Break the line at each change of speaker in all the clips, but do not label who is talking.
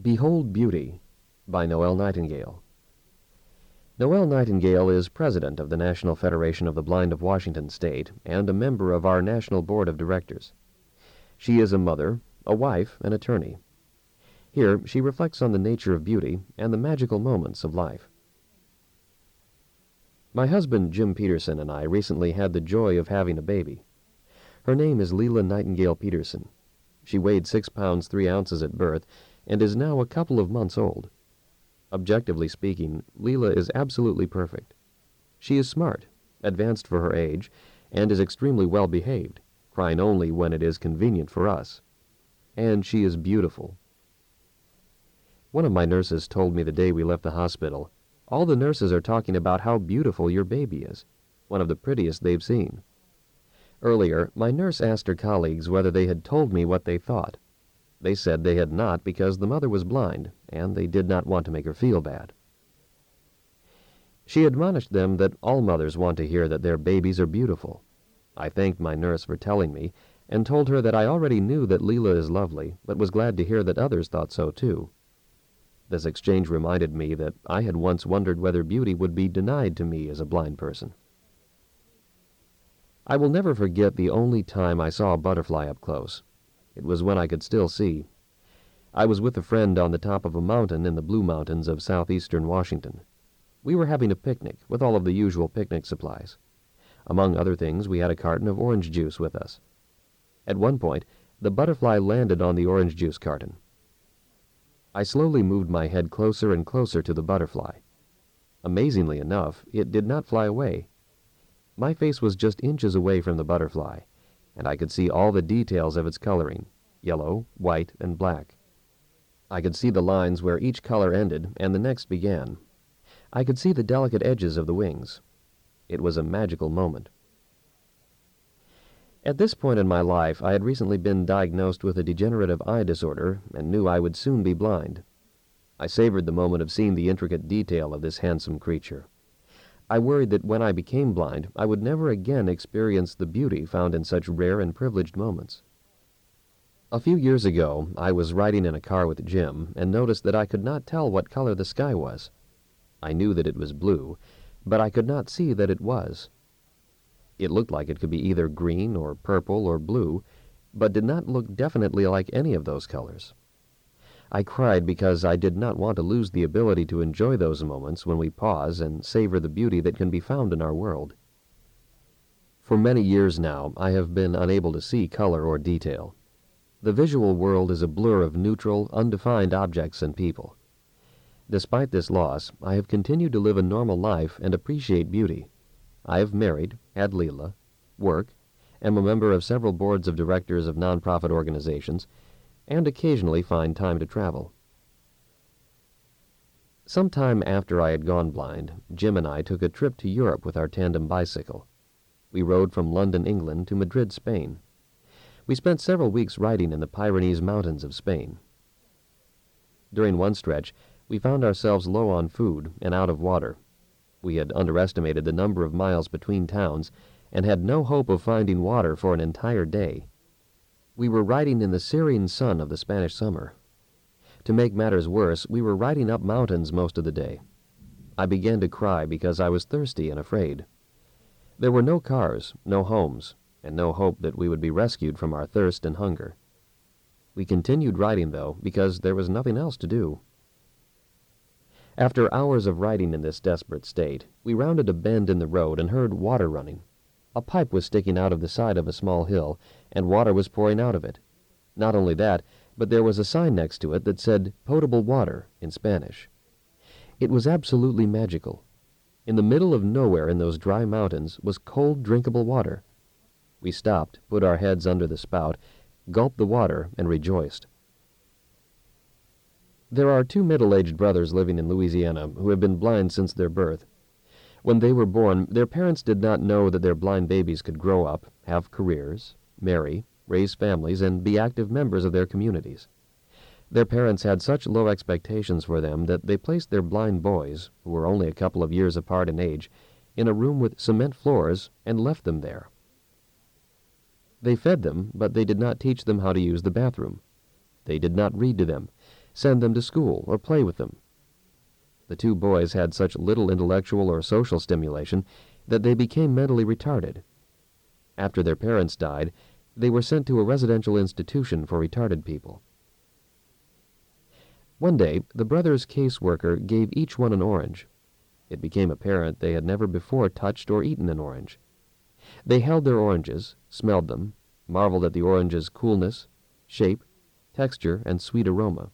Behold Beauty by Noel Nightingale. Noel Nightingale is president of the National Federation of the Blind of Washington State and a member of our National Board of Directors. She is a mother, a wife, an attorney. Here she reflects on the nature of beauty and the magical moments of life. My husband, Jim Peterson, and I recently had the joy of having a baby. Her name is Leela Nightingale Peterson. She weighed 6 pounds 3 ounces at birth and is now a couple of months old. Objectively speaking, Leela is absolutely perfect. She is smart, advanced for her age, and is extremely well behaved, crying only when it is convenient for us. And she is beautiful. One of my nurses told me the day we left the hospital, "All the nurses are talking about how beautiful your baby is, one of the prettiest they've seen." Earlier, my nurse asked her colleagues whether they had told me what they thought. They said they had not because the mother was blind, and they did not want to make her feel bad. She admonished them that all mothers want to hear that their babies are beautiful. I thanked my nurse for telling me, and told her that I already knew that Leela is lovely, but was glad to hear that others thought so too. This exchange reminded me that I had once wondered whether beauty would be denied to me as a blind person. I will never forget the only time I saw a butterfly up close. It was when I could still see. I was with a friend on the top of a mountain in the Blue Mountains of southeastern Washington. We were having a picnic with all of the usual picnic supplies. Among other things, we had a carton of orange juice with us. At one point, the butterfly landed on the orange juice carton. I slowly moved my head closer and closer to the butterfly. Amazingly enough, it did not fly away. My face was just inches away from the butterfly, and I could see all the details of its coloring, yellow, white, and black. I could see the lines where each color ended and the next began. I could see the delicate edges of the wings. It was a magical moment. At this point in my life, I had recently been diagnosed with a degenerative eye disorder and knew I would soon be blind. I savored the moment of seeing the intricate detail of this handsome creature. I worried that when I became blind, I would never again experience the beauty found in such rare and privileged moments. A few years ago, I was riding in a car with Jim and noticed that I could not tell what color the sky was. I knew that it was blue, but I could not see that it was. It looked like it could be either green or purple or blue, but did not look definitely like any of those colors. I cried because I did not want to lose the ability to enjoy those moments when we pause and savor the beauty that can be found in our world. For many years now, I have been unable to see color or detail. The visual world is a blur of neutral, undefined objects and people. Despite this loss, I have continued to live a normal life and appreciate beauty. I have married, had Leela, work, am a member of several boards of directors of nonprofit organizations, and occasionally find time to travel. Some time after I had gone blind, Jim and I took a trip to Europe with our tandem bicycle. We rode from London, England to Madrid, Spain. We spent several weeks riding in the Pyrenees Mountains of Spain. During one stretch, we found ourselves low on food and out of water. We had underestimated the number of miles between towns and had no hope of finding water for an entire day. We were riding in the searing sun of the Spanish summer. To make matters worse, we were riding up mountains most of the day. I began to cry because I was thirsty and afraid. There were no cars, no homes, and no hope that we would be rescued from our thirst and hunger. We continued riding, though, because there was nothing else to do. After hours of riding in this desperate state, we rounded a bend in the road and heard water running. A pipe was sticking out of the side of a small hill, and water was pouring out of it. Not only that, but there was a sign next to it that said "potable water" in Spanish. It was absolutely magical. In the middle of nowhere in those dry mountains was cold, drinkable water. We stopped, put our heads under the spout, gulped the water, and rejoiced. There are 2 middle-aged brothers living in Louisiana who have been blind since their birth. When they were born, their parents did not know that their blind babies could grow up, have careers, marry, raise families, and be active members of their communities. Their parents had such low expectations for them that they placed their blind boys, who were only a couple of years apart in age, in a room with cement floors and left them there. They fed them, but they did not teach them how to use the bathroom. They did not read to them. send them to school, or play with them. The two boys had such little intellectual or social stimulation that they became mentally retarded. After their parents died, they were sent to a residential institution for retarded people. One day, the brothers' caseworker gave each one an orange. It became apparent they had never before touched or eaten an orange. They held their oranges, smelled them, marveled at the orange's coolness, shape, texture, and sweet aroma.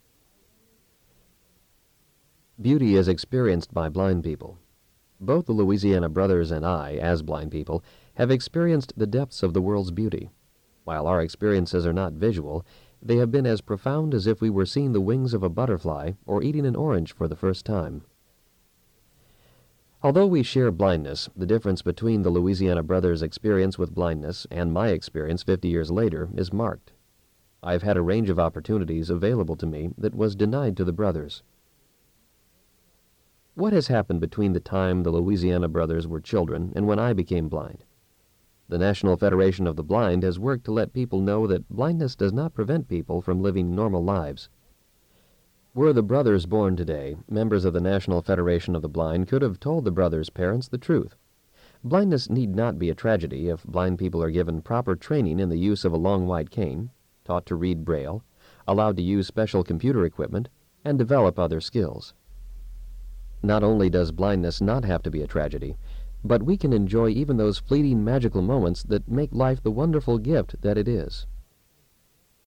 Beauty is experienced by blind people. Both the Louisiana brothers and I, as blind people, have experienced the depths of the world's beauty. While our experiences are not visual, they have been as profound as if we were seeing the wings of a butterfly or eating an orange for the first time. Although we share blindness, the difference between the Louisiana brothers' experience with blindness and my experience 50 years later is marked. I've had a range of opportunities available to me that was denied to the brothers. What has happened between the time the Louisiana brothers were children and when I became blind? The National Federation of the Blind has worked to let people know that blindness does not prevent people from living normal lives. Were the brothers born today, members of the National Federation of the Blind could have told the brothers' parents the truth. Blindness need not be a tragedy if blind people are given proper training in the use of a long white cane, taught to read Braille, allowed to use special computer equipment, and develop other skills. Not only does blindness not have to be a tragedy, but we can enjoy even those fleeting magical moments that make life the wonderful gift that it is.